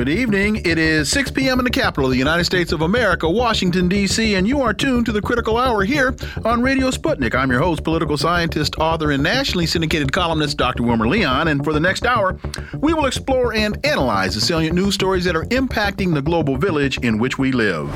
Good evening. It is 6 p.m. in the capital of the United States of America, Washington, D.C., and you are tuned to the Critical Hour here on Radio Sputnik. I'm your host, political scientist, author, and nationally syndicated columnist, Dr. Wilmer Leon. And for the next hour, we will explore and analyze the salient news stories that are impacting the global village in which we live.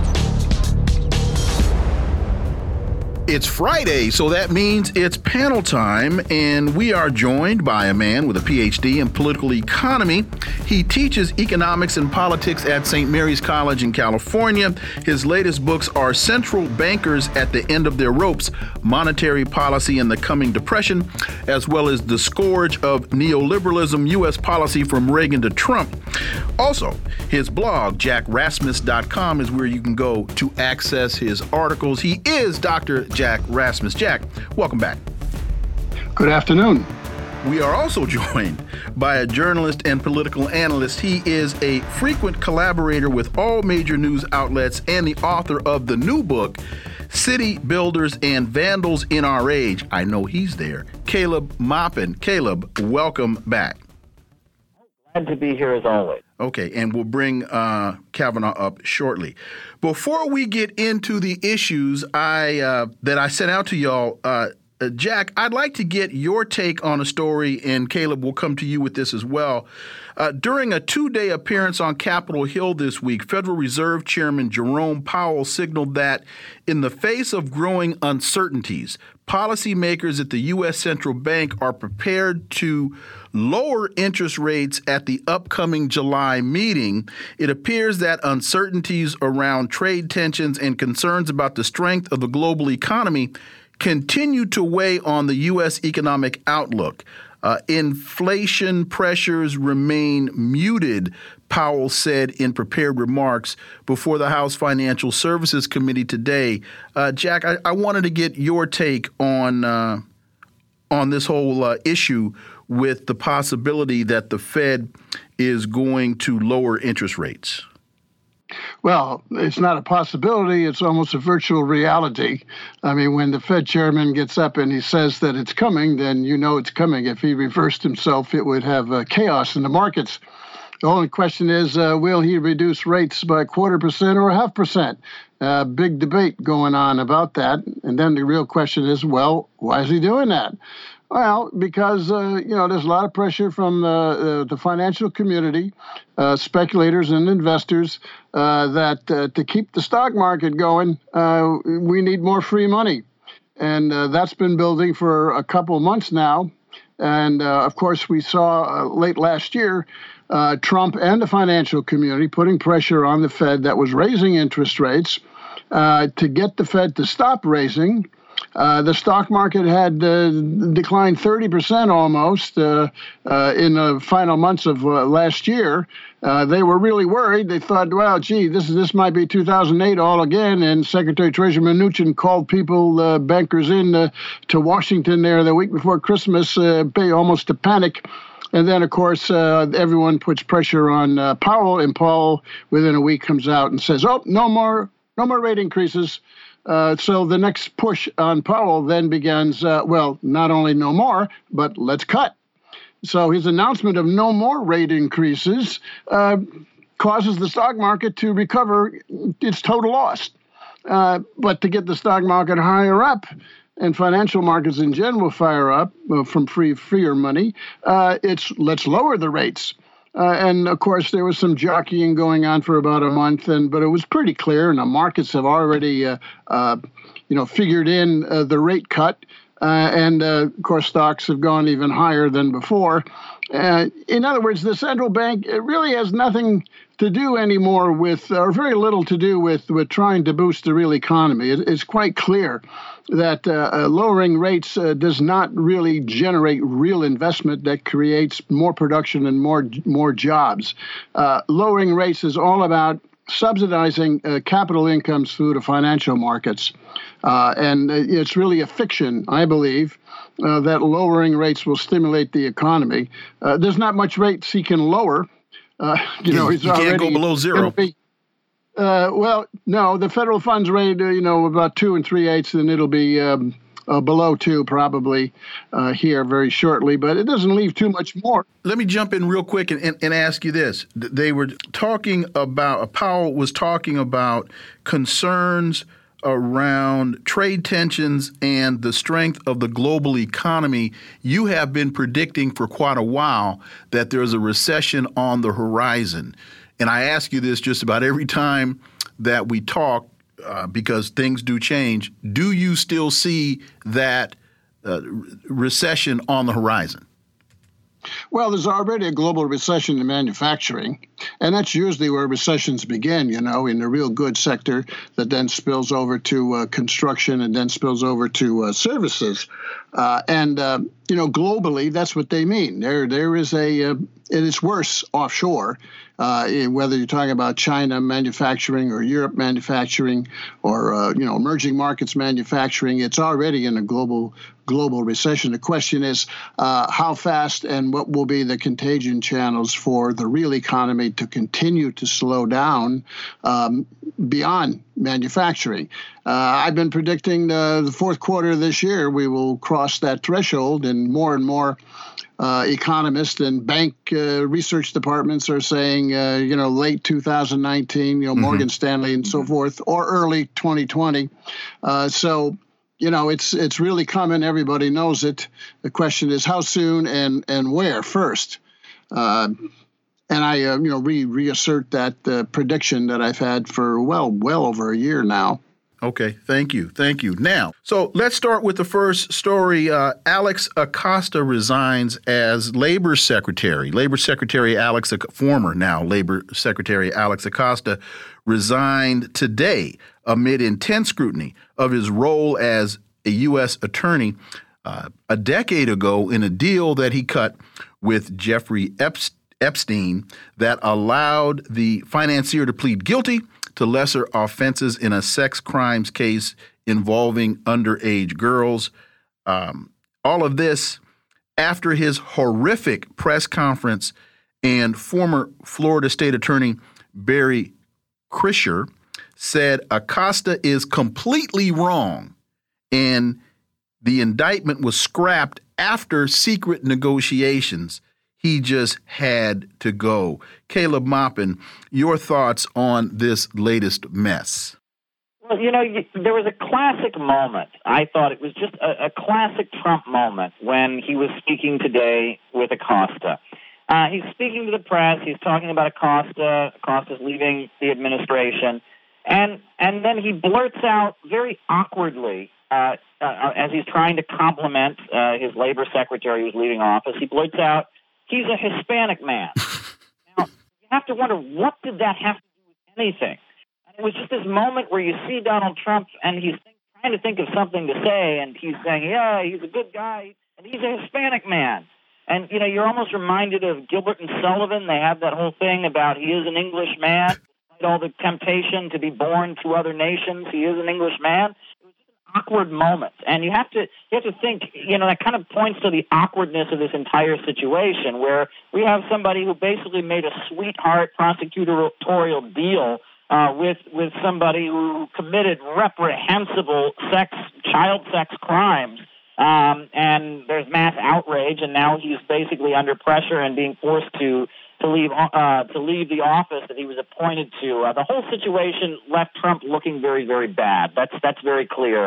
It's Friday, so that means it's panel time, and we are joined by a man with a PhD in political economy. He teaches economics and politics at St. Mary's College in California. His latest books are Central Bankers at the End of Their Ropes, Monetary Policy in the Coming Depression, as well as The Scourge of Neoliberalism, U.S. Policy from Reagan to Trump. Also, his blog, jackrasmus.com, is where you can go to access his articles. He is Dr. Jack Rasmus. Jack, welcome back. Good afternoon. We are also joined by a journalist and political analyst. He is a frequent collaborator with all major news outlets and the author of the new book, City Builders and Vandals in Our Age. I know he's there. Caleb Maupin. Caleb, welcome back. Glad to be here as always. Okay, and we'll bring Kavanaugh up shortly. Before we get into the issues that I sent out to y'all, Jack, I'd like to get your take on a story, and Caleb will come to you with this as well. During a two-day appearance on Capitol Hill this week, Federal Reserve Chairman Jerome Powell signaled that in the face of growing uncertainties, policymakers at the U.S. Central Bank are prepared to lower interest rates at the upcoming July meeting. It appears that uncertainties around trade tensions and concerns about the strength of the global economy continue to weigh on the U.S. economic outlook. Inflation pressures remain muted, Powell said in prepared remarks before the House Financial Services Committee today. Jack, I wanted to get your take on this whole issue with the possibility that the Fed is going to lower interest rates. Well, it's not a possibility. It's almost a virtual reality. I mean, when the Fed chairman gets up and he says that it's coming, then you know it's coming. If he reversed himself, it would have chaos in the markets. The only question is, will he reduce rates by 0.25% or 0.5%? Big debate going on about that. And then the real question is, well, why is he doing that? Well, because, there's a lot of pressure from the financial community, speculators and investors, that to keep the stock market going, we need more free money. And that's been building for a couple of months now. And, of course, we saw late last year Trump and the financial community putting pressure on the Fed that was raising interest rates to get the Fed to stop raising. The stock market had declined 30% almost in the final months of last year. They were really worried. They thought, well, gee, this might be 2008 all again. And Secretary Treasurer Mnuchin called people, bankers in to Washington there the week before Christmas, almost to panic. And then, of course, everyone puts pressure on Powell, and Powell, within a week, comes out and says, oh, no more rate increases. So the next push on Powell then begins, not only no more, but let's cut. So his announcement of no more rate increases causes the stock market to recover its total loss. But to get the stock market higher up, and financial markets in general fire up from freer money, it's let's lower the rates. And, of course, there was some jockeying going on for about a month, but it was pretty clear, and the markets have already, figured in the rate cut. And, of course, stocks have gone even higher than before. In other words, the central bank really has nothing to do anymore with, or very little to do with trying to boost the real economy. It's quite clear that lowering rates does not really generate real investment that creates more production and more jobs. Lowering rates is all about subsidizing capital incomes through the financial markets. And it's really a fiction, I believe, that lowering rates will stimulate the economy. There's not much rates he can lower. He's you can't go below zero. No, the federal funds rate, about 2 3/8, and it'll be below 2 probably here very shortly, but it doesn't leave too much more. Let me jump in real quick and ask you this. They were talking about, Powell was talking about concerns around trade tensions and the strength of the global economy. You have been predicting for quite a while that there's a recession on the horizon. And I ask you this just about every time that we talk because things do change. Do you still see that recession on the horizon? Well, there's already a global recession in manufacturing, and that's usually where recessions begin, in the real goods sector that then spills over to construction and then spills over to services. Globally, that's what they mean. There is it is worse offshore, whether you're talking about China manufacturing or Europe manufacturing or, emerging markets manufacturing. It's already in a global recession. The question is how fast and what will be the contagion channels for the real economy to continue to slow down beyond manufacturing. I've been predicting the fourth quarter of this year we will cross that threshold, and more economists and bank research departments are saying, late 2019, Morgan Stanley and so forth, or early 2020. It's really coming. Everybody knows it. The question is how soon and where first. And I, reassert that prediction that I've had for well over a year now. Okay, thank you. Now, so let's start with the first story. Alex Acosta resigns as Labor Secretary. Former Labor Secretary Alex Acosta resigned today amid intense scrutiny of his role as a U.S. attorney a decade ago in a deal that he cut with Jeffrey Epstein that allowed the financier to plead guilty to lesser offenses in a sex crimes case involving underage girls. All of this after his horrific press conference and former Florida State Attorney Barry Krischer said Acosta is completely wrong and the indictment was scrapped after secret negotiations. He just had to go. Caleb Maupin, your thoughts on this latest mess? Well, there was a classic moment. I thought it was just a classic Trump moment when he was speaking today with Acosta. He's speaking to the press. He's talking about Acosta. Acosta's leaving the administration. And then he blurts out very awkwardly, as he's trying to compliment his labor secretary who's leaving office, he blurts out, he's a Hispanic man. Now, you have to wonder, what did that have to do with anything? And it was just this moment where you see Donald Trump, and he's trying to think of something to say, and he's saying, yeah, he's a good guy, and he's a Hispanic man. And, you're almost reminded of Gilbert and Sullivan. They have that whole thing about he is an English man. Despite all the temptation to be born to other nations, he is an English man. Awkward moment, and you have to think, that kind of points to the awkwardness of this entire situation, where we have somebody who basically made a sweetheart prosecutorial deal with somebody who committed reprehensible child sex crimes, and there's mass outrage, and now he's basically under pressure and being forced to leave the office that he was appointed to. The whole situation left Trump looking very, very bad. That's very clear.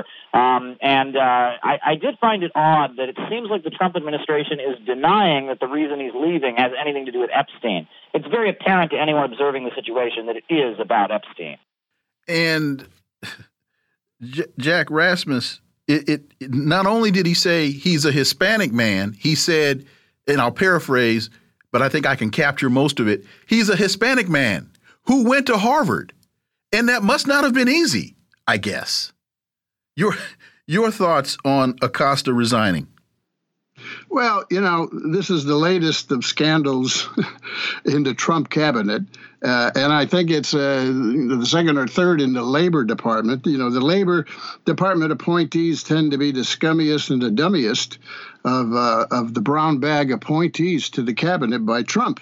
I did find it odd that it seems like the Trump administration is denying that the reason he's leaving has anything to do with Epstein. It's very apparent to anyone observing the situation that it is about Epstein. And Jack Rasmus, it not only did he say he's a Hispanic man, he said, and I'll paraphrase, but I think I can capture most of it, he's a Hispanic man who went to Harvard. And that must not have been easy, I guess. Your thoughts on Acosta resigning? Well, this is the latest of scandals in the Trump cabinet. And I think it's the second or third in the Labor Department. The Labor Department appointees tend to be the scummiest and the dummiest of the brown bag appointees to the cabinet by Trump.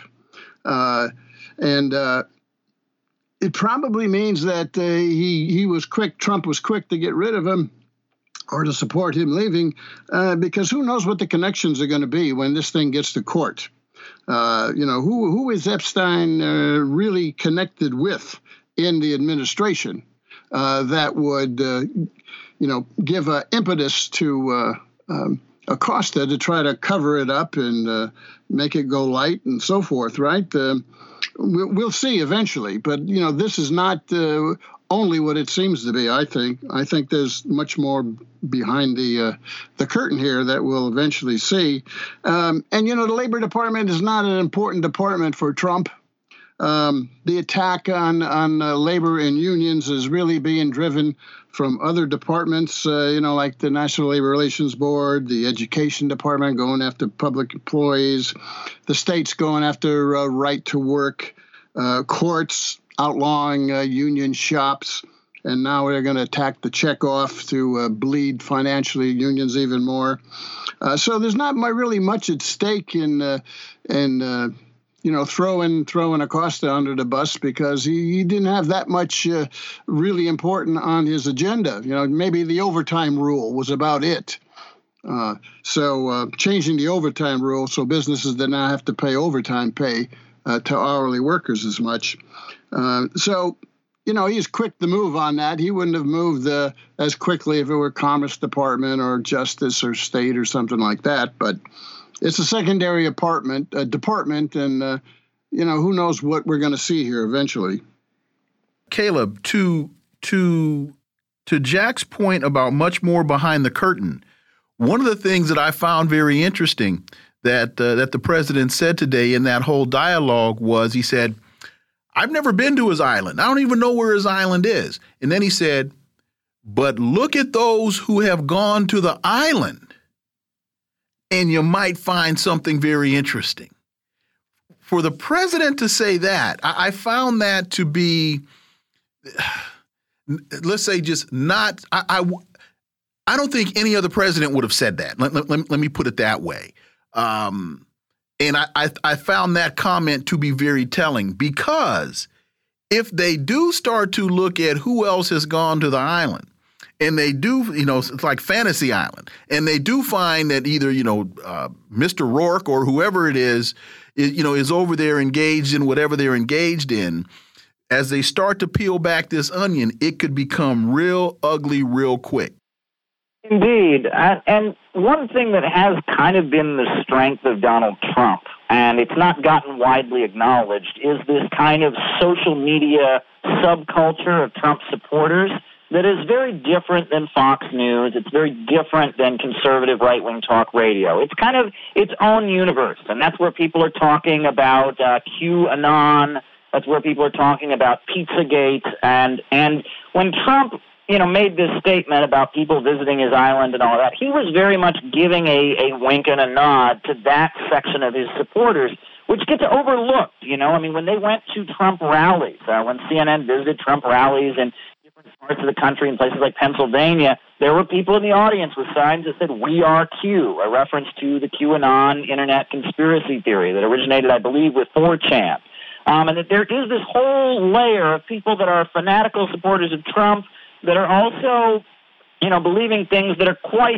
It probably means that he was quick. Trump was quick to get rid of him or to support him leaving, because who knows what the connections are going to be when this thing gets to court. Who is Epstein really connected with in the administration that would, give impetus to Acosta to try to cover it up and make it go light and so forth, right? We'll see eventually, but this is not only what it seems to be. I think there's much more behind the curtain here that we'll eventually see. The Labor Department is not an important department for Trump. The attack on labor and unions is really being driven from other departments, like the National Labor Relations Board, the Education Department going after public employees, the states going after right to work, courts outlawing union shops, and now they're going to attack the checkoff to bleed financially unions even more. So there's not really much at stake in throwing Acosta under the bus, because he didn't have that much really important on his agenda. Maybe the overtime rule was about it. So changing the overtime rule so businesses did not have to pay overtime pay to hourly workers as much. He's quick to move on that. He wouldn't have moved as quickly if it were Commerce Department or Justice or State or something like that. But it's a secondary department, and who knows what we're going to see here eventually. Caleb, to Jack's point about much more behind the curtain, one of the things that I found very interesting that the president said today in that whole dialogue was, he said, "I've never been to his island. I don't even know where his island is." And then he said, "But look at those who have gone to the island, and you might find something very interesting." For the president to say that, I found that to be, let's say, just not. I don't think any other president would have said that. Let me put it that way. And I found that comment to be very telling, because if they do start to look at who else has gone to the island, and they do, it's like Fantasy Island, and they do find that either, Mr. Rourke or whoever it is over there engaged in whatever they're engaged in, as they start to peel back this onion, it could become real ugly real quick. Indeed. And one thing that has kind of been the strength of Donald Trump, and it's not gotten widely acknowledged, is this kind of social media subculture of Trump supporters that is very different than Fox News. It's very different than conservative right-wing talk radio. It's kind of its own universe, and that's where people are talking about QAnon. That's where people are talking about Pizzagate. And when Trump made this statement about people visiting his island and all that, he was very much giving a wink and a nod to that section of his supporters, which gets overlooked. When they went to Trump rallies, when CNN visited Trump rallies in different parts of the country, in places like Pennsylvania, there were people in the audience with signs that said, "We are Q," a reference to the QAnon internet conspiracy theory that originated, I believe, with 4chan. And that there is this whole layer of people that are fanatical supporters of Trump that are also, believing things that are quite,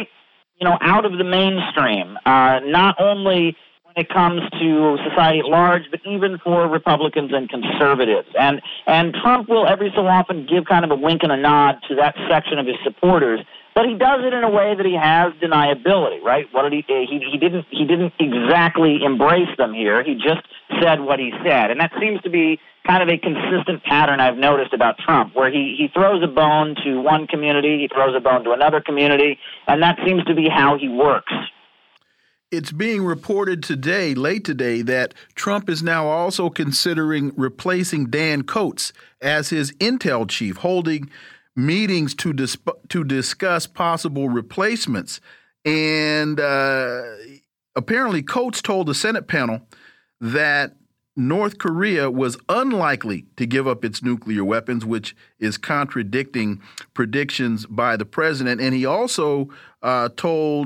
out of the mainstream, not only when it comes to society at large, but even for Republicans and conservatives. And Trump will every so often give kind of a wink and a nod to that section of his supporters, but he does it in a way that he has deniability, right? What did he didn't exactly embrace them here. He just said what he said. And that seems to be kind of a consistent pattern I've noticed about Trump, where he throws a bone to one community, he throws a bone to another community, and that seems to be how he works. It's being reported today, late today, that Trump is now also considering replacing Dan Coats as his intel chief, holding meetings to discuss possible replacements. And apparently Coats told the Senate panel that North Korea was unlikely to give up its nuclear weapons, which is contradicting predictions by the president. And he also told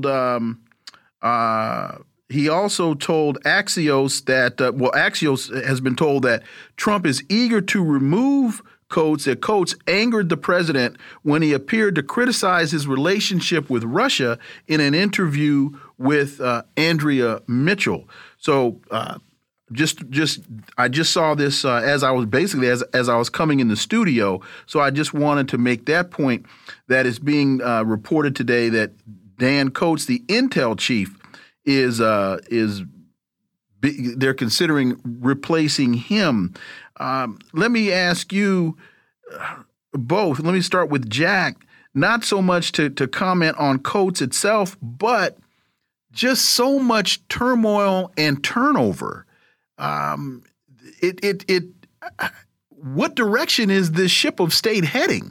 Axios that Axios has been told that Trump is eager to remove Coates that Coates angered the president when he appeared to criticize his relationship with Russia in an interview with Andrea Mitchell. So I just saw this as I was coming in the studio. So I just wanted to make that point that is being reported today that Dan Coates, the Intel chief, they're considering replacing him. Let me ask you both. Let me start with Jack. Not so much to comment on Coates itself, but just so much turmoil and turnover. What direction is this ship of state heading?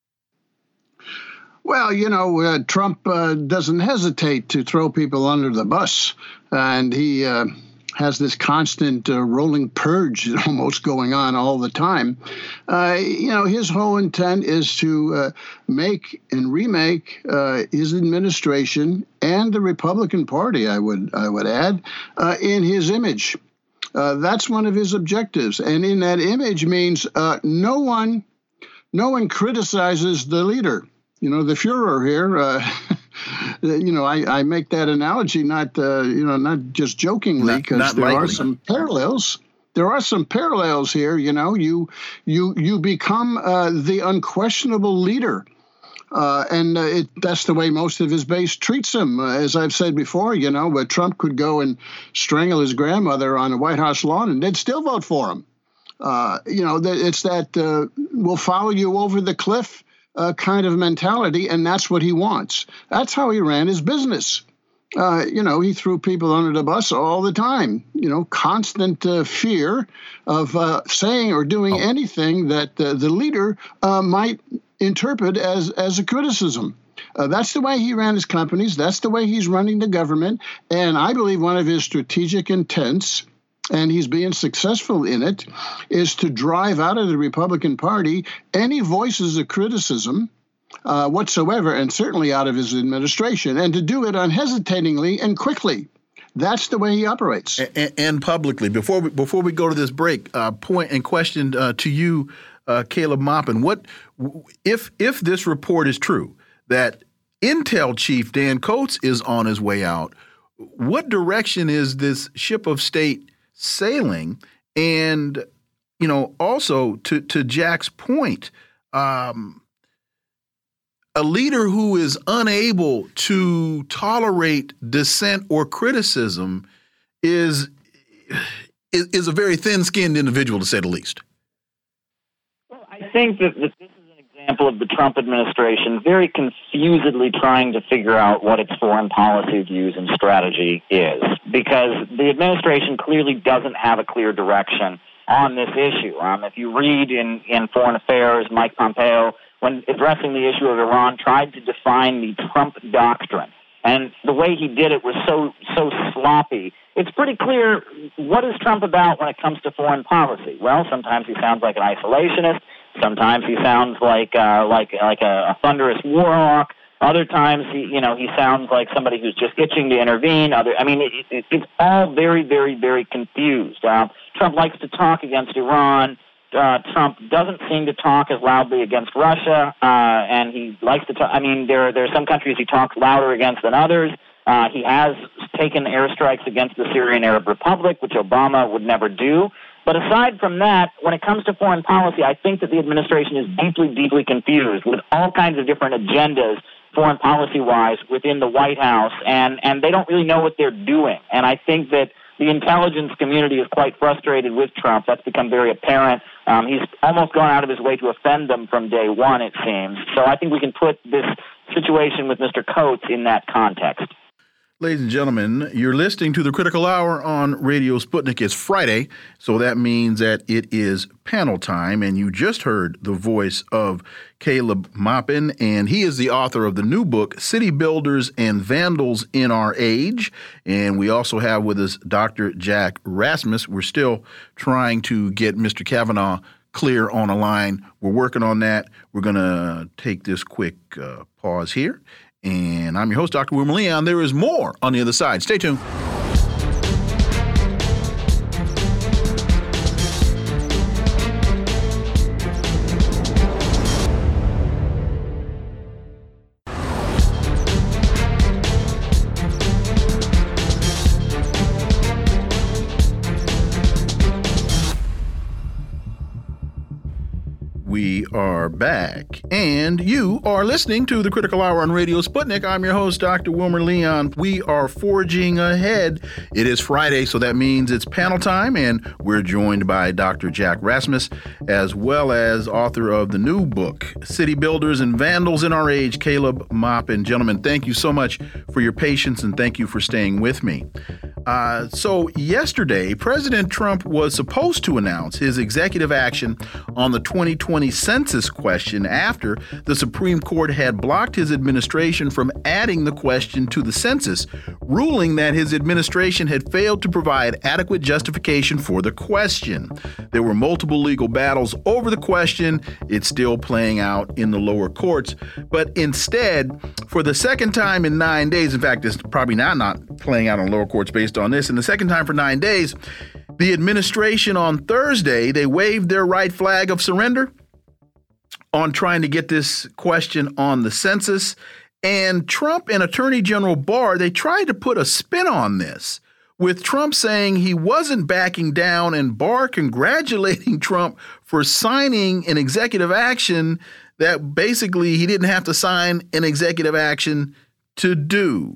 Well, Trump doesn't hesitate to throw people under the bus, and he has this constant rolling purge almost going on all the time. His whole intent is to make and remake his administration and the Republican Party, I would add, in his image. That's one of his objectives, and in that image means no one criticizes the leader. The Fuhrer here. I make that analogy not just jokingly, because there are some parallels. There are some parallels here. You become the unquestionable leader, and that's the way most of his base treats him. As I've said before, where Trump could go and strangle his grandmother on the White House lawn, and they'd still vote for him. It's that we'll follow you over the cliff kind of mentality, and that's what he wants. That's how he ran his business. He threw people under the bus all the time. Constant fear of saying or doing anything that the leader might interpret as a criticism. That's the way he ran his companies. That's the way he's running the government. And I believe one of his strategic intents, and he's being successful in it, is to drive out of the Republican Party any voices of criticism whatsoever, and certainly out of his administration, and to do it unhesitatingly and quickly. That's the way he operates. And publicly. Before we go to this break, point and question to you, Caleb Maupin. What if this report is true, that Intel chief Dan Coates is on his way out? What direction is this ship of state sailing? And also to Jack's point, a leader who is unable to tolerate dissent or criticism is a very thin-skinned individual, to say the least. Well, I think that this is an example of the Trump administration very confusedly trying to figure out what its foreign policy views and strategy is, because the administration clearly doesn't have a clear direction on this issue. If you read in Foreign Affairs, Mike Pompeo, when addressing the issue of Iran, tried to define the Trump doctrine. And the way he did it was so sloppy. It's pretty clear, what is Trump about when it comes to foreign policy? Well, sometimes he sounds like an isolationist. Sometimes he sounds like a thunderous warhawk. Other times he sounds like somebody who's just itching to intervene. It's all very, very, very confused. Trump likes to talk against Iran. Trump doesn't seem to talk as loudly against Russia, and he likes to talk. There are some countries he talks louder against than others. He has taken airstrikes against the Syrian Arab Republic, which Obama would never do. But aside from that, when it comes to foreign policy, I think that the administration is deeply, deeply confused with all kinds of different agendas, foreign policy-wise, within the White House, and they don't really know what they're doing. And I think that the intelligence community is quite frustrated with Trump. That's become very apparent. He's almost gone out of his way to offend them from day one, it seems. So I think we can put this situation with Mr. Coates in that context. Ladies and gentlemen, you're listening to The Critical Hour on Radio Sputnik. It's Friday, so that means that it is panel time, and you just heard the voice of Caleb Maupin, and he is the author of the new book, City Builders and Vandals in Our Age. And we also have with us Dr. Jack Rasmus. We're still trying to get Mr. Kavanaugh clear on a line. We're working on that. We're going to take this quick pause here. And I'm your host, Dr. Wilmer Leon. There is more on the other side. Stay tuned. are back, and you are listening to the Critical Hour on Radio Sputnik. I'm your host, Dr. Wilmer Leon. We are forging ahead. It is Friday, so that means it's panel time, and we're joined by Dr. Jack Rasmus, as well as author of the new book, City Builders and Vandals in Our Age, Caleb Maupin. Gentlemen, thank you so much for your patience, and thank you for staying with me. So yesterday, President Trump was supposed to announce his executive action on the 2020 census question after the Supreme Court had blocked his administration from adding the question to the census, ruling that his administration had failed to provide adequate justification for the question. There were multiple legal battles over the question. It's still playing out in the lower courts. But instead, for the second time in 9 days, in fact, it's probably not playing out in lower courts based on this, and the second time for 9 days, the administration on Thursday, they waved their right flag of surrender on trying to get this question on the census. And Trump and Attorney General Barr, they tried to put a spin on this, with Trump saying he wasn't backing down and Barr congratulating Trump for signing an executive action that basically he didn't have to sign an executive action to do.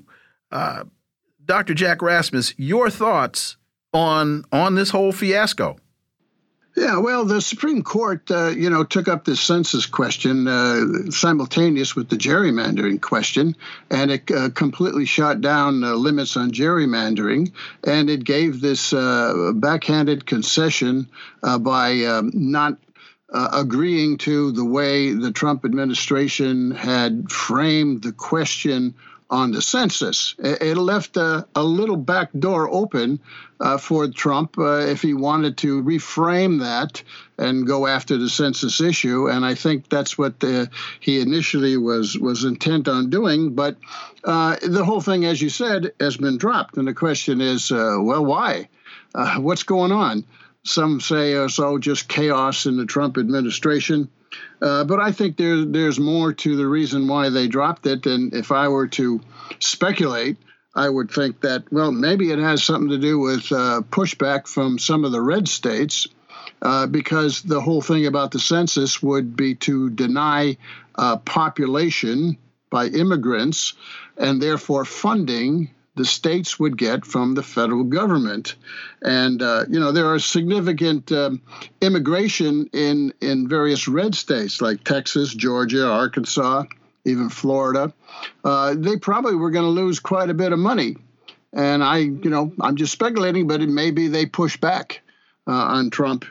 Dr. Jack Rasmus, your thoughts on this whole fiasco? Yeah, well, the Supreme Court, took up this census question simultaneous with the gerrymandering question, and it completely shot down limits on gerrymandering, and it gave this backhanded concession by not agreeing to the way the Trump administration had framed the question on the census. It left a little back door open for Trump if he wanted to reframe that and go after the census issue. And I think that's what he initially was intent on doing. But the whole thing, as you said, has been dropped. And the question is, why? What's going on? Some say it's all just chaos in the Trump administration. But I think there's more to the reason why they dropped it. And if I were to speculate, I would think that, well, maybe it has something to do with pushback from some of the red states, because the whole thing about the census would be to deny population by immigrants and therefore funding the states would get from the federal government. And, there are significant immigration in various red states like Texas, Georgia, Arkansas, even Florida. They probably were going to lose quite a bit of money. And I'm just speculating, but it may be they push back on Trump,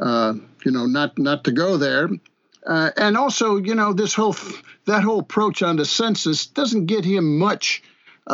not to go there. And also, that whole approach on the census doesn't get him much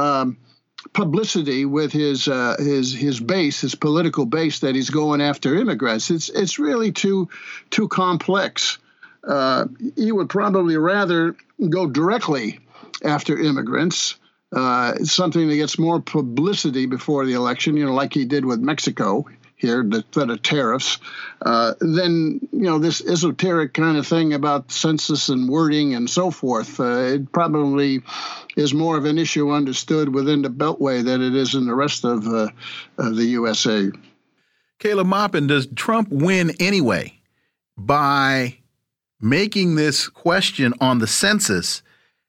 publicity with his base, his political base, that he's going after immigrants. It's really too complex. He would probably rather go directly after immigrants, something that gets more publicity before the election, like he did with Mexico here, the threat of tariffs, then, this esoteric kind of thing about census and wording and so forth. It probably is more of an issue understood within the Beltway than it is in the rest of the USA. Caleb Maupin, does Trump win anyway by making this question on the census,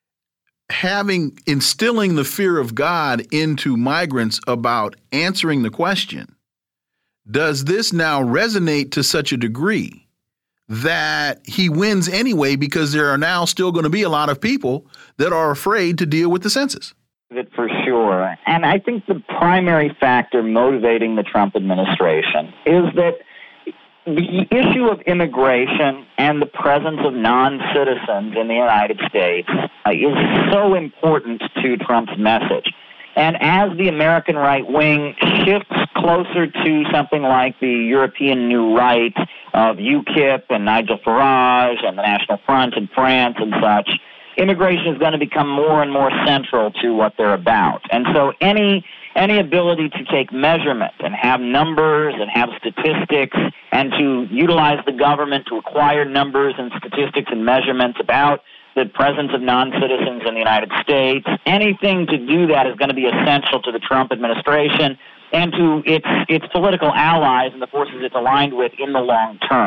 instilling the fear of God into migrants about answering the question? Does this now resonate to such a degree that he wins anyway, because there are now still going to be a lot of people that are afraid to deal with the census? For sure. And I think the primary factor motivating the Trump administration is that the issue of immigration and the presence of non-citizens in the United States is so important to Trump's message. And as the American right wing shifts closer to something like the European New Right of UKIP and Nigel Farage and the National Front in France and such, immigration is going to become more and more central to what they're about. And so any ability to take measurement and have numbers and have statistics and to utilize the government to acquire numbers and statistics and measurements about the presence of non-citizens in the United States, anything to do that is going to be essential to the Trump administration and to its political allies and the forces it's aligned with in the long term.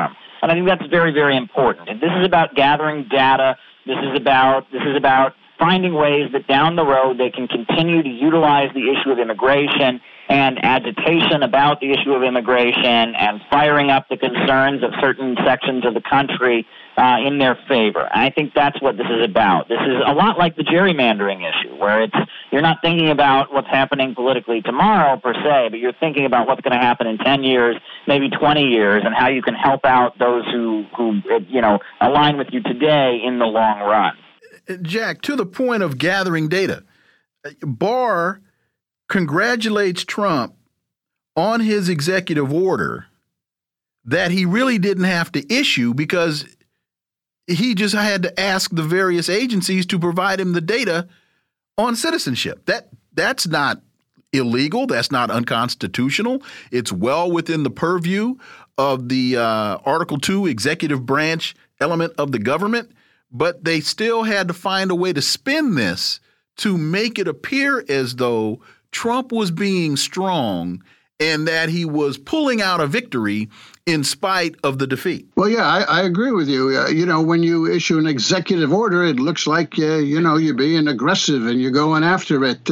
And I think that's very, very important. And this is about gathering data. This is about finding ways that down the road they can continue to utilize the issue of immigration and agitation about the issue of immigration and firing up the concerns of certain sections of the country in their favor. And I think that's what this is about. This is a lot like the gerrymandering issue, where you're not thinking about what's happening politically tomorrow per se, but you're thinking about what's going to happen in 10 years, maybe 20 years, and how you can help out those who align with you today in the long run. Jack, to the point of gathering data, Barr congratulates Trump on his executive order that he really didn't have to issue because he just had to ask the various agencies to provide him the data on citizenship. That's not illegal. That's not unconstitutional. It's well within the purview of the Article 2 executive branch element of the government. But they still had to find a way to spin this to make it appear as though Trump was being strong and that he was pulling out a victory in spite of the defeat. Well, yeah, I agree with you. When you issue an executive order, it looks like, you're being aggressive and you're going after it.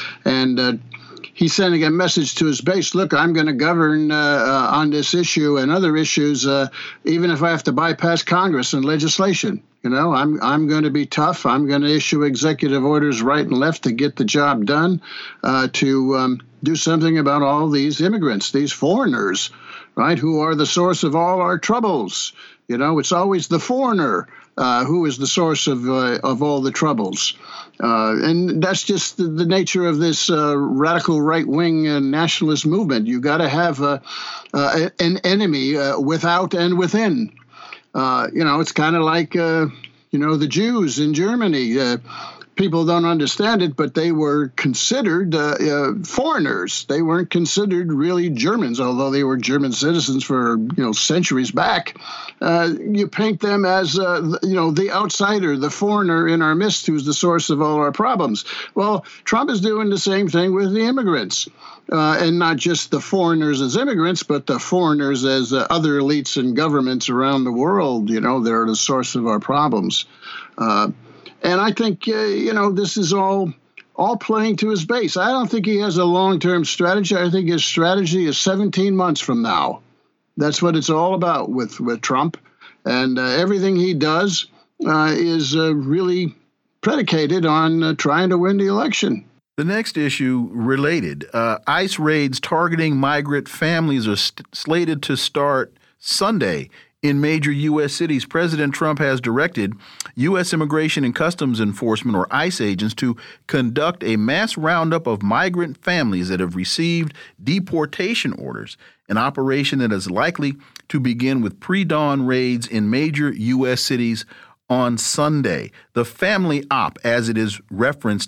He's sending a message to his base. Look, I'm going to govern on this issue and other issues, even if I have to bypass Congress and legislation. I'm going to be tough. I'm going to issue executive orders right and left to get the job done, to do something about all these immigrants, these foreigners, right, who are the source of all our troubles. It's always the foreigner who is the source of all the troubles. And that's just the nature of this radical right-wing nationalist movement. You got to have an enemy without and within. It's kind of like, the Jews in Germany. People don't understand it, but they were considered foreigners. They weren't considered really Germans, although they were German citizens for, centuries back. You paint them as, the outsider, the foreigner in our midst who's the source of all our problems. Well, Trump is doing the same thing with the immigrants. And not just the foreigners as immigrants, but the foreigners as other elites and governments around the world. They're the source of our problems. And I think, this is all playing to his base. I don't think he has a long-term strategy. I think his strategy is 17 months from now. That's what it's all about with Trump. And everything he does is really predicated on trying to win the election. The next issue related. ICE raids targeting migrant families are slated to start Sunday in major U.S. cities. President Trump has directed U.S. Immigration and Customs Enforcement, or ICE agents, to conduct a mass roundup of migrant families that have received deportation orders, an operation that is likely to begin with pre-dawn raids in major U.S. cities on Sunday. The family op, as it is referenced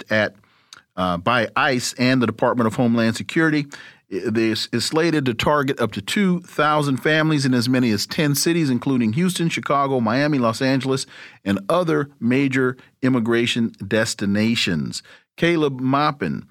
by ICE and the Department of Homeland Security, this is slated to target up to 2,000 families in as many as 10 cities, including Houston, Chicago, Miami, Los Angeles, and other major immigration destinations. Caleb Maupin,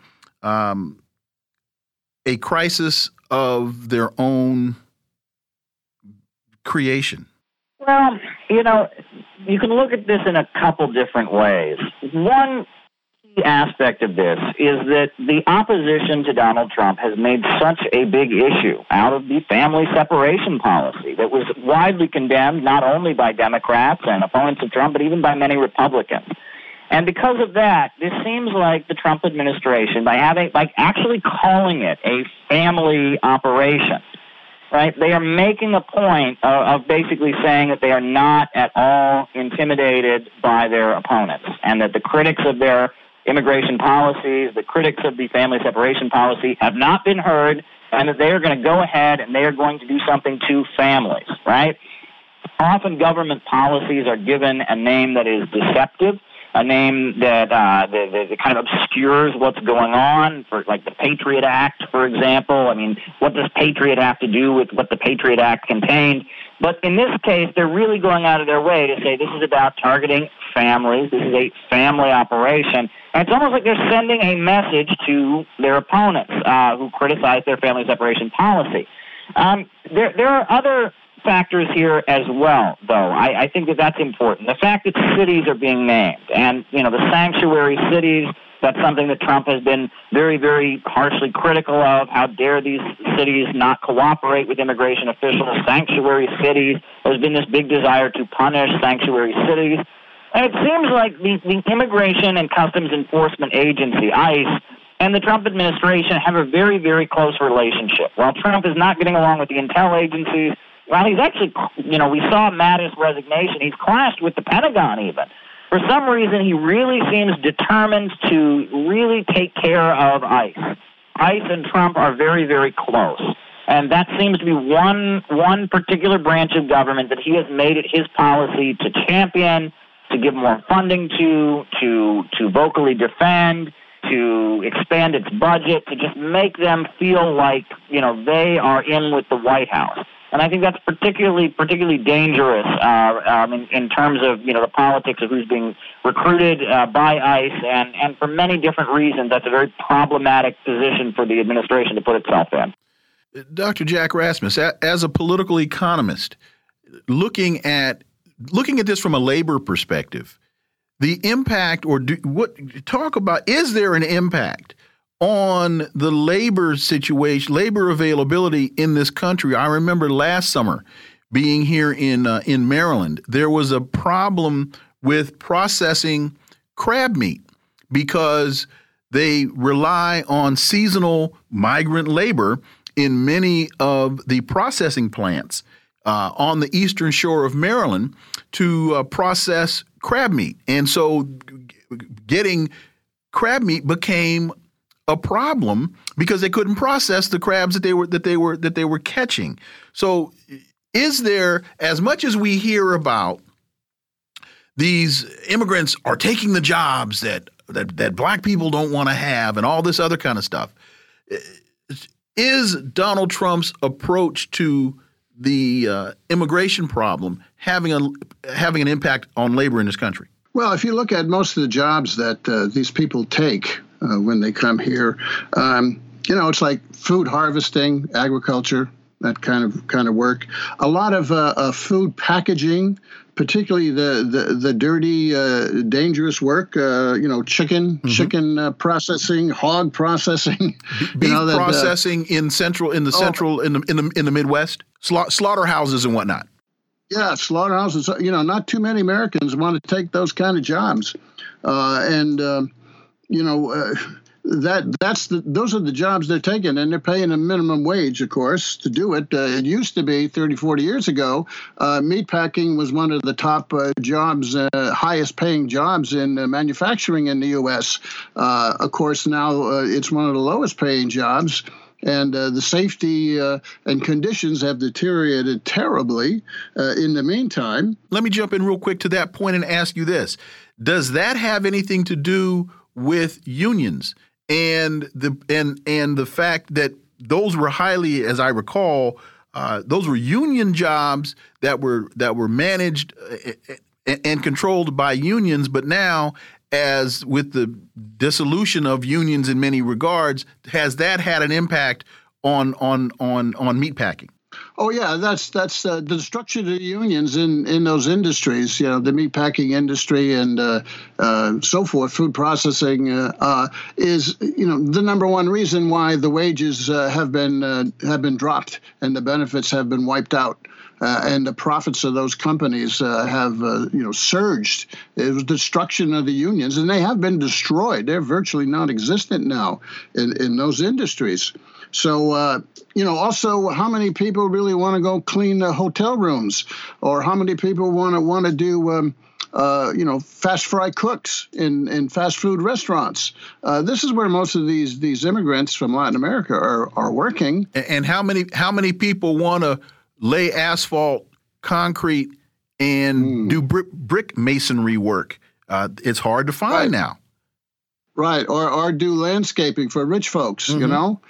a crisis of their own creation. Well, you can look at this in a couple different ways. One aspect of this is that the opposition to Donald Trump has made such a big issue out of the family separation policy that was widely condemned not only by Democrats and opponents of Trump, but even by many Republicans. And because of that, this seems like the Trump administration, by actually calling it a family operation, right? They are making a point of basically saying that they are not at all intimidated by their opponents, and that the critics of their immigration policies, the critics of the family separation policy have not been heard, and that they are going to go ahead and they are going to do something to families, right? Often government policies are given a name that is deceptive, a name that kind of obscures what's going on, for like the Patriot Act, for example. I mean, what does Patriot have to do with what the Patriot Act contained? But in this case, they're really going out of their way to say this is about targeting families. This is a family operation. And it's almost like they're sending a message to their opponents who criticize their family separation policy. There are other factors here as well, though. I think that that's important. The fact that cities are being named, and the sanctuary cities. That's something that Trump has been very, very harshly critical of. How dare these cities not cooperate with immigration officials? Sanctuary cities. There's been this big desire to punish sanctuary cities. And it seems like the Immigration and Customs Enforcement Agency, ICE, and the Trump administration have a very, very close relationship. While Trump is not getting along with the intel agencies, while he's actually, we saw Mattis' resignation, he's clashed with the Pentagon even. For some reason, he really seems determined to really take care of ICE. ICE and Trump are very, very close. And that seems to be one particular branch of government that he has made it his policy to champion, to give more funding to vocally defend, to expand its budget, to just make them feel like, they are in with the White House. And I think that's particularly dangerous in terms of the politics of who's being recruited by ICE, and for many different reasons, that's a very problematic position for the administration to put itself in. Dr. Jack Rasmus, as a political economist, looking at this from a labor perspective, the impact, is there an impact on the labor situation, labor availability in this country? I remember last summer being here in Maryland, there was a problem with processing crab meat because they rely on seasonal migrant labor in many of the processing plants on the eastern shore of Maryland to process crab meat. And so getting crab meat became a problem because they couldn't process the crabs that they were catching. So is there, as much as we hear about these immigrants are taking the jobs that black people don't want to have and all this other kind of stuff, is Donald Trump's approach to the immigration problem having an impact on labor in this country? Well, if you look at most of the jobs that these people take when they come here, it's like food harvesting, agriculture, that kind of work. A lot of food packaging, particularly the dirty, dangerous work. Chicken processing, hog processing, beef processing in the Midwest, slaughterhouses and whatnot. Yeah, slaughterhouses. Not too many Americans want to take those kind of jobs, those are the jobs they're taking, and they're paying a minimum wage, of course, to do it. It used to be 30, 40 years ago, meatpacking was one of the top jobs, highest paying jobs in manufacturing in the U.S. Of course, now it's one of the lowest paying jobs. And the safety and conditions have deteriorated terribly in the meantime. Let me jump in real quick to that point and ask you this. Does that have anything to do with unions and the fact that those were highly, as I recall, those were union jobs that were managed and controlled by unions, but now, as with the dissolution of unions in many regards, has that had an impact on meatpacking? Oh yeah, that's the destruction of the unions in those industries. The meatpacking industry and so forth, food processing is the number one reason why the wages have been dropped and the benefits have been wiped out. And the profits of those companies have surged. It was destruction of the unions, and they have been destroyed. They're virtually non-existent now in those industries. So, also, how many people really want to go clean the hotel rooms, or how many people want to do fast fry cooks in fast food restaurants? This is where most of these immigrants from Latin America are working. And how many people want to lay asphalt, concrete, and do brick masonry work? It's hard to find now. Right, or do landscaping for rich folks, or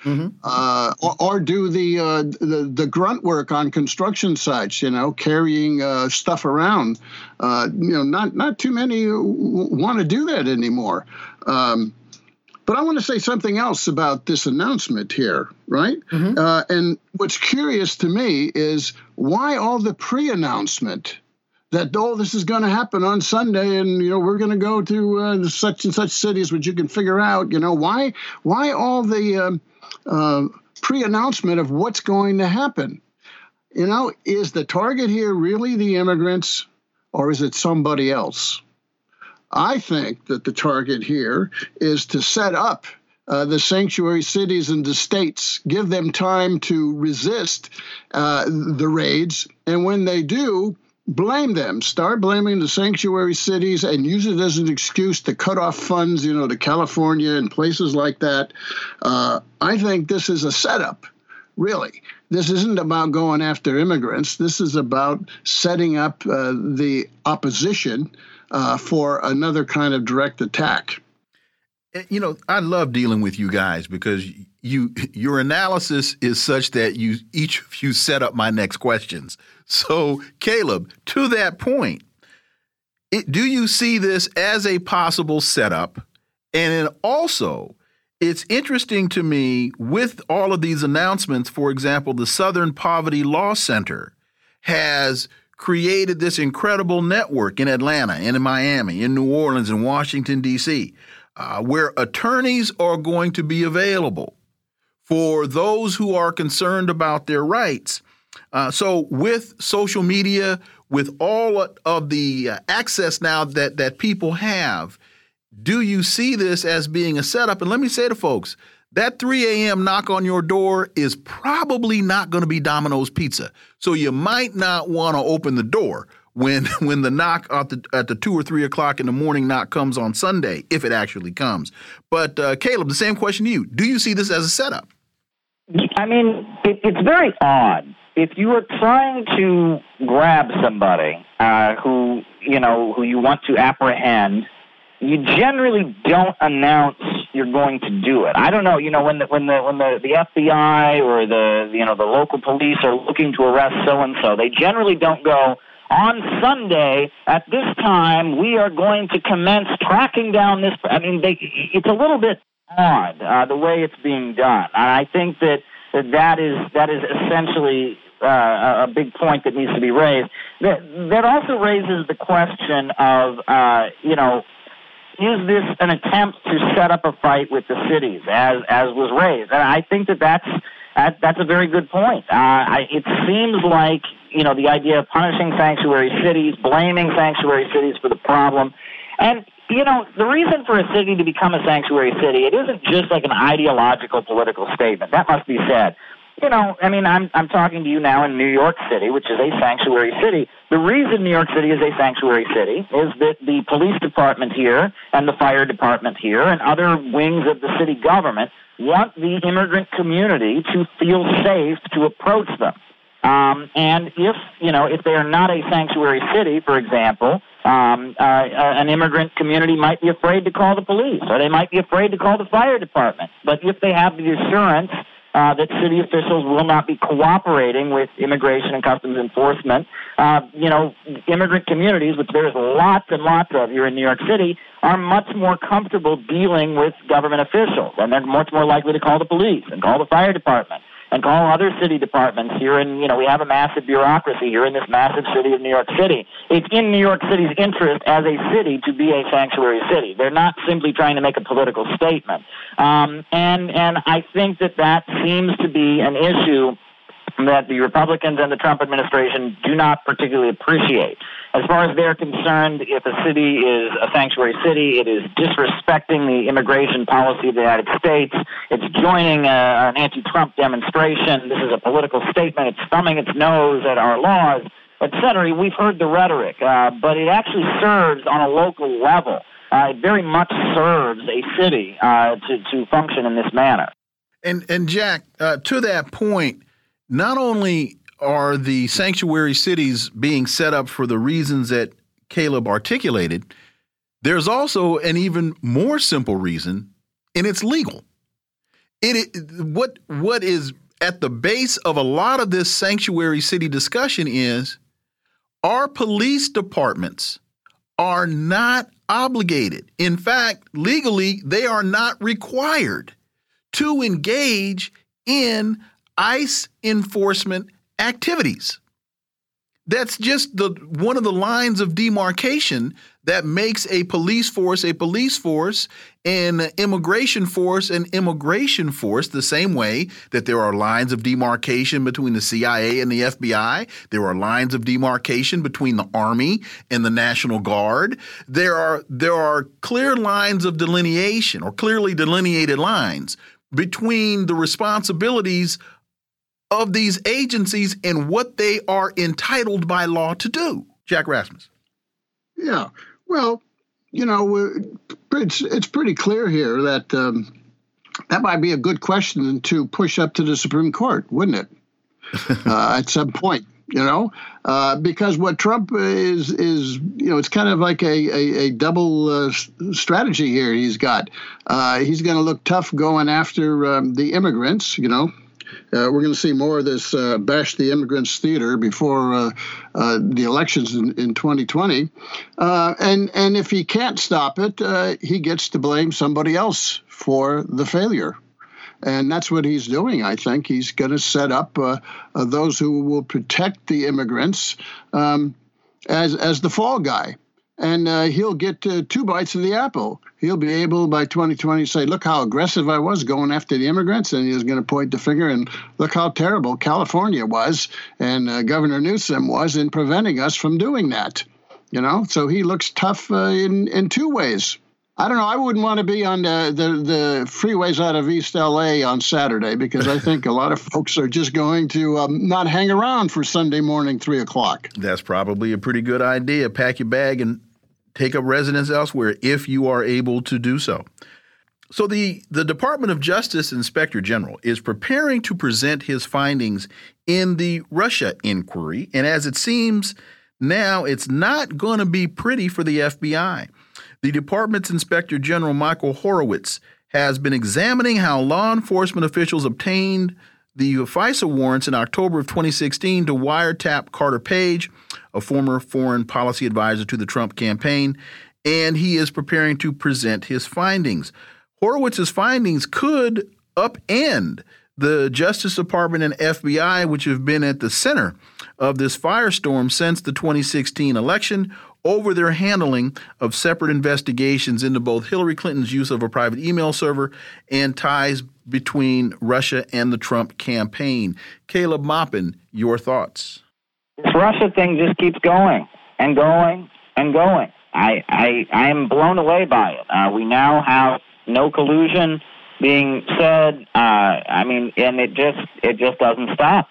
do the grunt work on construction sites, carrying stuff around. Not too many want to do that anymore. But I want to say something else about this announcement here, right? Mm-hmm. And what's curious to me is why all the pre-announcement that, this is going to happen on Sunday, and we're going to go to such and such cities, which you can figure out. Why all the pre-announcement of what's going to happen? Is the target here really the immigrants, or is it somebody else? I think that the target here is to set up the sanctuary cities and the states, give them time to resist the raids, and when they do, blame them. Start blaming the sanctuary cities and use it as an excuse to cut off funds, to California and places like that. I think this is a setup, really. This isn't about going after immigrants. This is about setting up the opposition for another kind of direct attack. I love dealing with you guys because your analysis is such that each of you set up my next questions. So, Caleb, to that point, do you see this as a possible setup? And then also, it's interesting to me with all of these announcements. For example, the Southern Poverty Law Center has created this incredible network in Atlanta and in Miami, in New Orleans and Washington, D.C., where attorneys are going to be available for those who are concerned about their rights. So with social media, with all of the access now that people have, do you see this as being a setup? And let me say to folks, that 3 a.m. knock on your door is probably not going to be Domino's Pizza. So you might not want to open the door when the knock at the 2 or 3 o'clock in the morning knock comes on Sunday, if it actually comes. But Caleb, the same question to you. Do you see this as a setup? I mean, it's very odd. If you are trying to grab somebody who you want to apprehend, you generally don't announce you're going to do it. I don't know, when the FBI or the local police are looking to arrest so and so, they generally don't go, on Sunday at this time we are going to commence tracking down this. I mean, it's a little bit odd the way it's being done. And I think that is essentially a big point that needs to be raised. That also raises the question of is this an attempt to set up a fight with the cities, as was raised? And I think that's a very good point. It seems like the idea of punishing sanctuary cities, blaming sanctuary cities for the problem, and the reason for a city to become a sanctuary city, it isn't just like an ideological political statement. That must be said. I'm talking to you now in New York City, which is a sanctuary city. The reason New York City is a sanctuary city is that the police department here and the fire department here and other wings of the city government want the immigrant community to feel safe to approach them. And if they are not a sanctuary city, for example, an immigrant community might be afraid to call the police, or they might be afraid to call the fire department. But if they have the assurance that city officials will not be cooperating with immigration and customs enforcement, immigrant communities, which there's lots and lots of here in New York City, are much more comfortable dealing with government officials, and they're much more likely to call the police and call the fire department and call other city departments here. And, we have a massive bureaucracy here in this massive city of New York City. It's in New York City's interest as a city to be a sanctuary city. They're not simply trying to make a political statement. And I think that seems to be an issue that the Republicans and the Trump administration do not particularly appreciate. As far as they're concerned, if a city is a sanctuary city, it is disrespecting the immigration policy of the United States. It's joining an anti-Trump demonstration. This is a political statement. It's thumbing its nose at our laws, etc. We've heard the rhetoric, but it actually serves on a local level. It very much serves a city to function in this manner. And Jack, to that point, not only are the sanctuary cities being set up for the reasons that Caleb articulated, there's also an even more simple reason, and it's legal. What is at the base of a lot of this sanctuary city discussion is, our police departments are not obligated. In fact, legally, they are not required to engage in ICE enforcement activities. That's just one of the lines of demarcation that makes a police force, an immigration force, the same way that there are lines of demarcation between the CIA and the FBI. There are lines of demarcation between the Army and the National Guard. There are clear lines of delineation, or clearly delineated lines, between the responsibilities of these agencies and what they are entitled by law to do. Jack Rasmus. Yeah. Well, it's pretty clear here that that might be a good question to push up to the Supreme Court, wouldn't it? At some point, because what Trump is it's kind of like a double strategy here. He's got he's going to look tough going after the immigrants, We're going to see more of this bash the immigrants theater before the elections in 2020. And if he can't stop it, he gets to blame somebody else for the failure. And that's what he's doing, I think. He's going to set up those who will protect the immigrants as the fall guy. And he'll get 2 bites of the apple. He'll be able by 2020 to say, look how aggressive I was going after the immigrants. And he's going to point the finger and look how terrible California was and Governor Newsom was in preventing us from doing that. So he looks tough in 2 ways. I don't know. I wouldn't want to be on the freeways out of East L.A. on Saturday, because I think a lot of folks are just going to not hang around for Sunday morning, 3 o'clock. That's probably a pretty good idea. Pack your bag and take up residence elsewhere if you are able to do so. So the Department of Justice Inspector General is preparing to present his findings in the Russia inquiry. And as it seems now, it's not going to be pretty for the FBI. The department's Inspector General Michael Horowitz has been examining how law enforcement officials obtained the FISA warrants in October of 2016 to wiretap Carter Page, a former foreign policy advisor to the Trump campaign, and he is preparing to present his findings. Horowitz's findings could upend the Justice Department and FBI, which have been at the center of this firestorm since the 2016 election, over their handling of separate investigations into both Hillary Clinton's use of a private email server and ties between Russia and the Trump campaign. Caleb Maupin, your thoughts? This Russia thing just keeps going and going and going. I am blown away by it. We now have no collusion being said. And it just doesn't stop.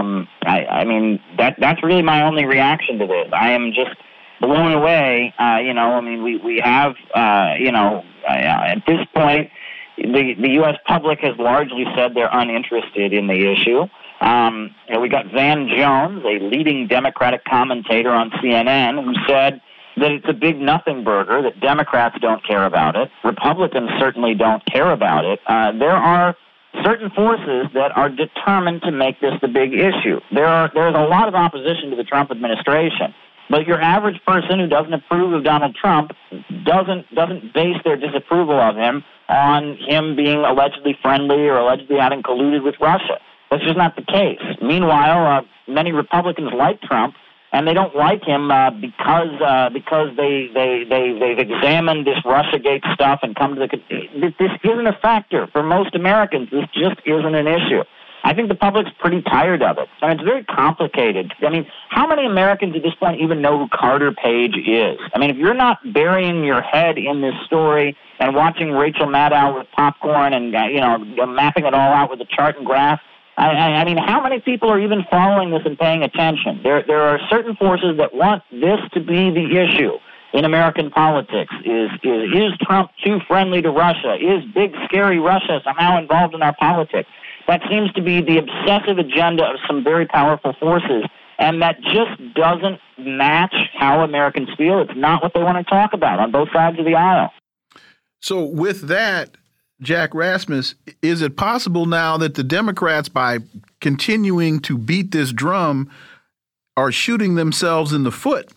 That's really my only reaction to this. I am just blown away. We have, at this point, the U.S. public has largely said they're uninterested in the issue. We got Van Jones, a leading Democratic commentator on CNN, who said that it's a big nothing burger, that Democrats don't care about it. Republicans certainly don't care about it. There are certain forces that are determined to make this the big issue. There's a lot of opposition to the Trump administration. But your average person who doesn't approve of Donald Trump doesn't base their disapproval of him on him being allegedly friendly or allegedly having colluded with Russia. That's just not the case. Meanwhile, many Republicans like Trump, and they don't like him because they've examined this Russiagate stuff and come to this isn't a factor for most Americans. This just isn't an issue. I think the public's pretty tired of it. It's very complicated. How many Americans at this point even know who Carter Page is? If you're not burying your head in this story and watching Rachel Maddow with popcorn and mapping it all out with a chart and graph, how many people are even following this and paying attention? There are certain forces that want this to be the issue in American politics. Is Trump too friendly to Russia? Is big, scary Russia somehow involved in our politics? That seems to be the obsessive agenda of some very powerful forces, and that just doesn't match how Americans feel. It's not what they want to talk about on both sides of the aisle. So with that, Jack Rasmus, is it possible now that the Democrats, by continuing to beat this drum, are shooting themselves in the foot?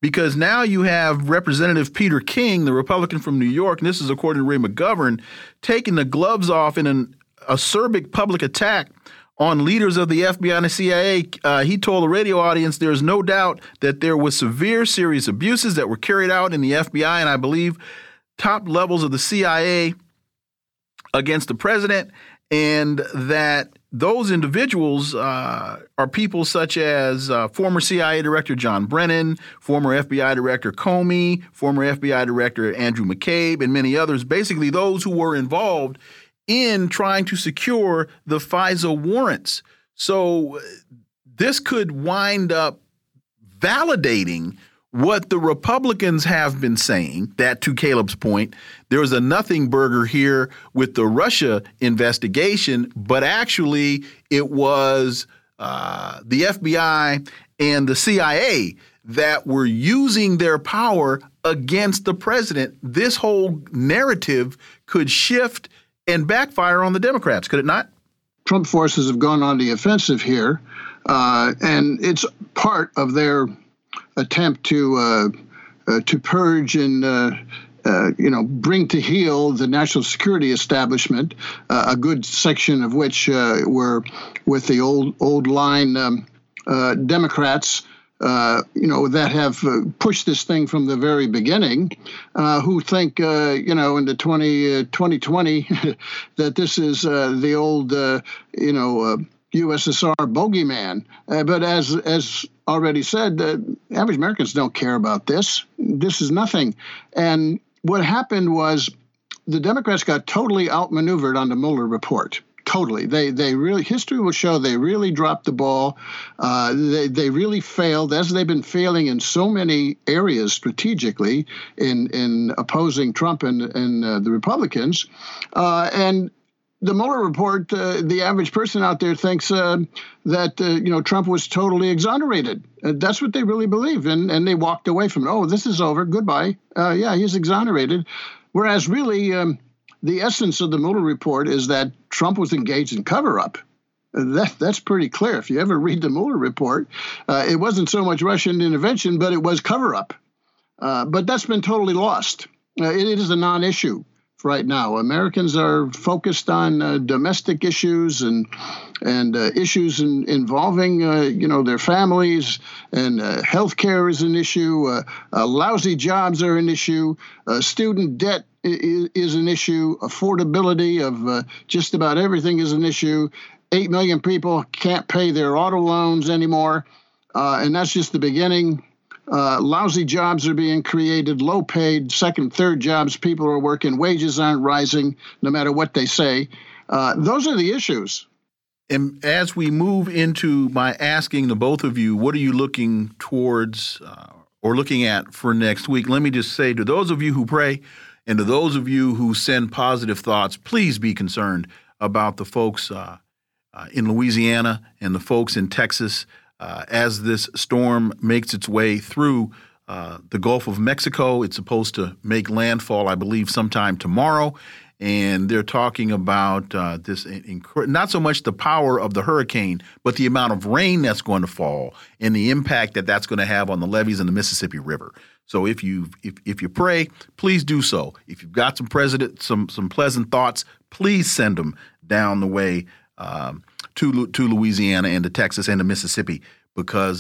because now you have Representative Peter King, the Republican from New York, and this is according to Ray McGovern, taking the gloves off in an acerbic public attack on leaders of the FBI and the CIA. He told the radio audience there is no doubt that there was severe, serious abuses that were carried out in the FBI and I believe top levels of the CIA against the president, and that those individuals are people such as former CIA Director John Brennan, former FBI Director Comey, former FBI Director Andrew McCabe, and many others, basically those who were involved in trying to secure the FISA warrants. So this could wind up validating what the Republicans have been saying, that to Caleb's point, there was a nothing burger here with the Russia investigation, but actually it was the FBI and the CIA that were using their power against the president. This whole narrative could shift and backfire on the Democrats, could it not? Trump forces have gone on the offensive here, and it's part of their attempt to purge and bring to heel the national security establishment, a good section of which were with the old line Democrats. That have pushed this thing from the very beginning, who think, in the 2020, that this is the old, USSR bogeyman. But as already said, average Americans don't care about this. This is nothing. And what happened was the Democrats got totally outmaneuvered on the Mueller report. Totally. They really, history will show they really dropped the ball. They really failed, as they've been failing in so many areas strategically in opposing Trump and the Republicans. And the Mueller report, the average person out there thinks that Trump was totally exonerated. That's what they really believe. And they walked away from it. Oh, this is over. Goodbye. He's exonerated. Whereas really, the essence of the Mueller report is that Trump was engaged in cover-up. That's pretty clear. If you ever read the Mueller report, it wasn't so much Russian intervention, but it was cover-up. But that's been totally lost. It is a non-issue right now. Americans are focused on domestic issues and issues involving their families, and healthcare is an issue. Lousy jobs are an issue. Student debt is an issue. Affordability of just about everything is an issue. 8 million people can't pay their auto loans anymore, and that's just the beginning. Lousy jobs are being created, low-paid, second, third jobs. People are working. Wages aren't rising, no matter what they say. Those are the issues. And as we move into my asking the both of you, what are you looking towards or looking at for next week? Let me just say to those of you who pray and to those of you who send positive thoughts, please be concerned about the folks in Louisiana and the folks in Texas as this storm makes its way through the Gulf of Mexico. It's supposed to make landfall, I believe, sometime tomorrow. And they're talking about this, not so much the power of the hurricane, but the amount of rain that's going to fall and the impact that that's going to have on the levees in the Mississippi River. So if you pray, please do so. If you've got some pleasant thoughts, please send them down the way to Louisiana and to Texas and to Mississippi, because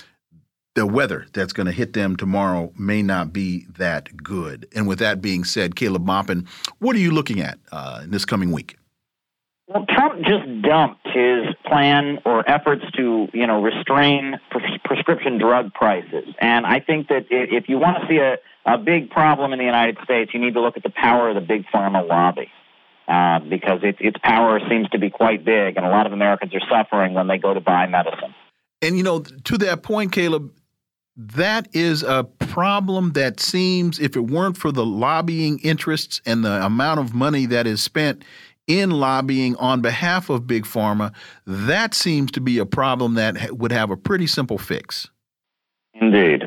the weather that's going to hit them tomorrow may not be that good. And with that being said, Caleb Maupin, what are you looking at in this coming week? Well, Trump just dumped his plan or efforts to, restrain prescription drug prices. And I think that if you want to see a big problem in the United States, you need to look at the power of the big pharma lobby. Because its power seems to be quite big, and a lot of Americans are suffering when they go to buy medicine. And, to that point, Caleb, that is a problem that seems, if it weren't for the lobbying interests and the amount of money that is spent in lobbying on behalf of Big Pharma, that seems to be a problem that would have a pretty simple fix. Indeed.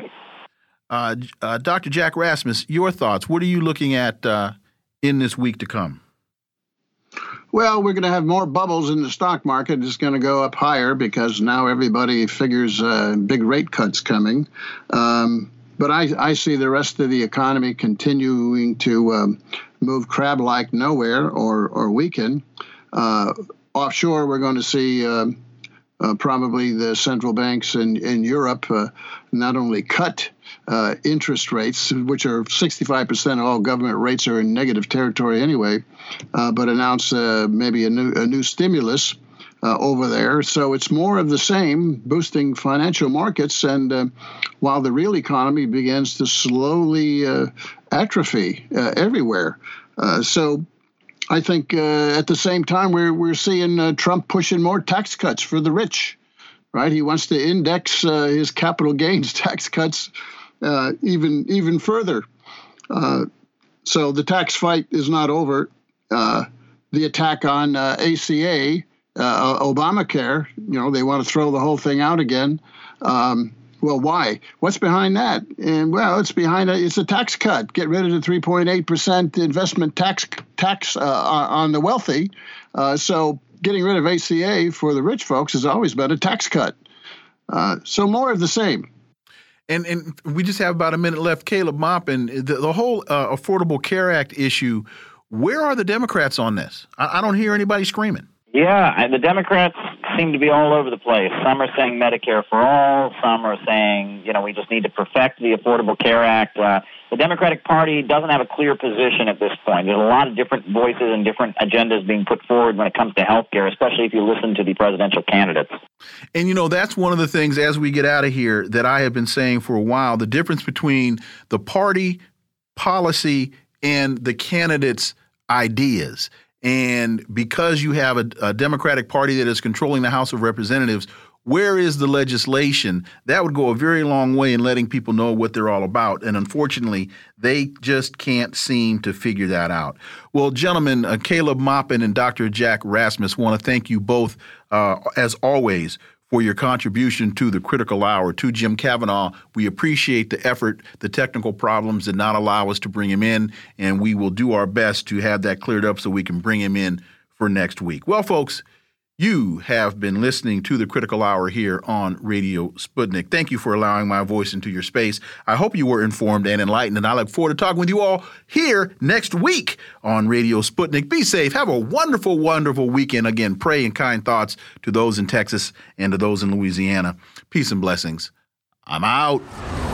Dr. Jack Rasmus, your thoughts. What are you looking at in this week to come? Well, we're going to have more bubbles in the stock market. It's going to go up higher because now everybody figures big rate cuts coming. But I see the rest of the economy continuing to move crab-like nowhere or weaken. Offshore, we're going to see probably the central banks in Europe not only cut interest rates, which are 65% of all government rates are in negative territory anyway, but announce maybe a new stimulus over there. So it's more of the same, boosting financial markets, and while the real economy begins to slowly atrophy everywhere. So I think at the same time we're seeing Trump pushing more tax cuts for the rich, right? He wants to index his capital gains tax cuts even further. So the tax fight is not over. The attack on ACA, Obamacare, they want to throw the whole thing out again. Well, why? What's behind that? And it's a tax cut. Get rid of the 3.8% investment tax on the wealthy. So getting rid of ACA for the rich folks has always been a tax cut. So more of the same. And we just have about a minute left. Caleb Maupin, the whole Affordable Care Act issue, where are the Democrats on this? I don't hear anybody screaming. Yeah, the Democrats seem to be all over the place. Some are saying Medicare for all. Some are saying, we just need to perfect the Affordable Care Act. The Democratic Party doesn't have a clear position at this point. There's a lot of different voices and different agendas being put forward when it comes to health care, especially if you listen to the presidential candidates. And, that's one of the things as we get out of here that I have been saying for a while, the difference between the party policy and the candidates' ideas. And because you have a Democratic Party that is controlling the House of Representatives, where is the legislation? That would go a very long way in letting people know what they're all about. And unfortunately, they just can't seem to figure that out. Well, gentlemen, Caleb Maupin and Dr. Jack Rasmus, want to thank you both, as always, for your contribution to the Critical Hour. To Jim Kavanaugh, we appreciate the effort. The technical problems did not allow us to bring him in, and we will do our best to have that cleared up so we can bring him in for next week. Well, folks, you have been listening to the Critical Hour here on Radio Sputnik. Thank you for allowing my voice into your space. I hope you were informed and enlightened, and I look forward to talking with you all here next week on Radio Sputnik. Be safe. Have a wonderful, wonderful weekend. Again, pray and kind thoughts to those in Texas and to those in Louisiana. Peace and blessings. I'm out.